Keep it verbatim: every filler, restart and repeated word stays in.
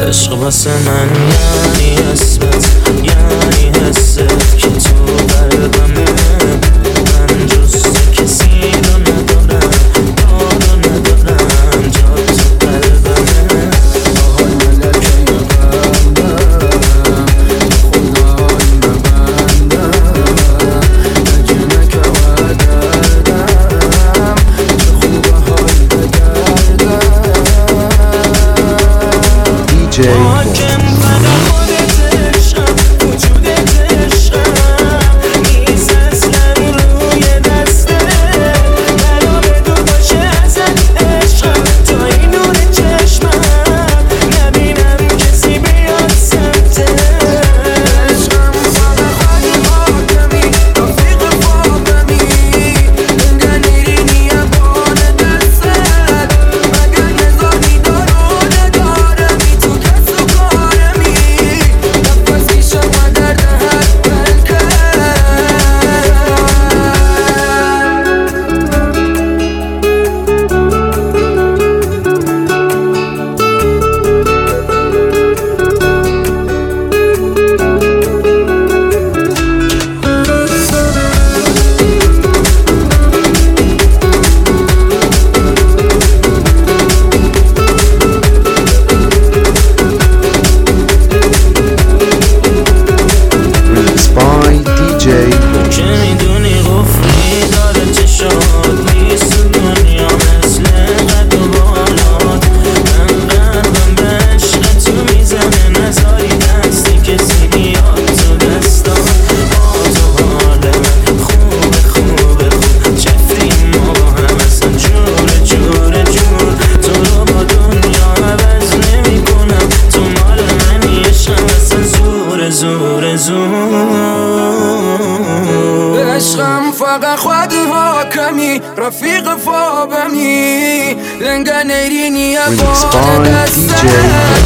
عشق واسه من یعنی اسمت، یعنی حست که تو قلبمه. من جز کسی رو ندارم، یارو ندارم، جا تو قلبمه. آهای ملکه قلبم، خدا نبندم، نجمه که و دردم، چه خوبه حال بگردم. دی جی حاکم فقط خودت عشقم، وجودت عشقم، نیست اصلا روی دسته. بلا بدو باشه ازت عشقم، تا این نور چشمم نبینم کسی بیاد سمتت. عشقم فقط خودت حاکمی، رفیق فاهمی، انگار نیری بان دستت. مگر نزاری دارو ندارمی، تو کس و کارمی، نفس میشم و درد هر بلکت. Mixed by دی جی که میدونی غفری داره چشات، نیست تو دنیا مثل قد و بالات. من قلبم به عشق تو میزنه، نزاری دستی کسی بیاد تو دستات. با تو حال من خوبه خوبه خوب، چفریم ما با هم اصلا جوره جوره جور. تو رو با دنیا عوض نمی کنم، تو مال منی عشقم اصلا زوره زوره زور. عشقم فقط خود حاکمی، رفیق فابمی، لنگا نیرینی Remixed by بان دی جی دستت.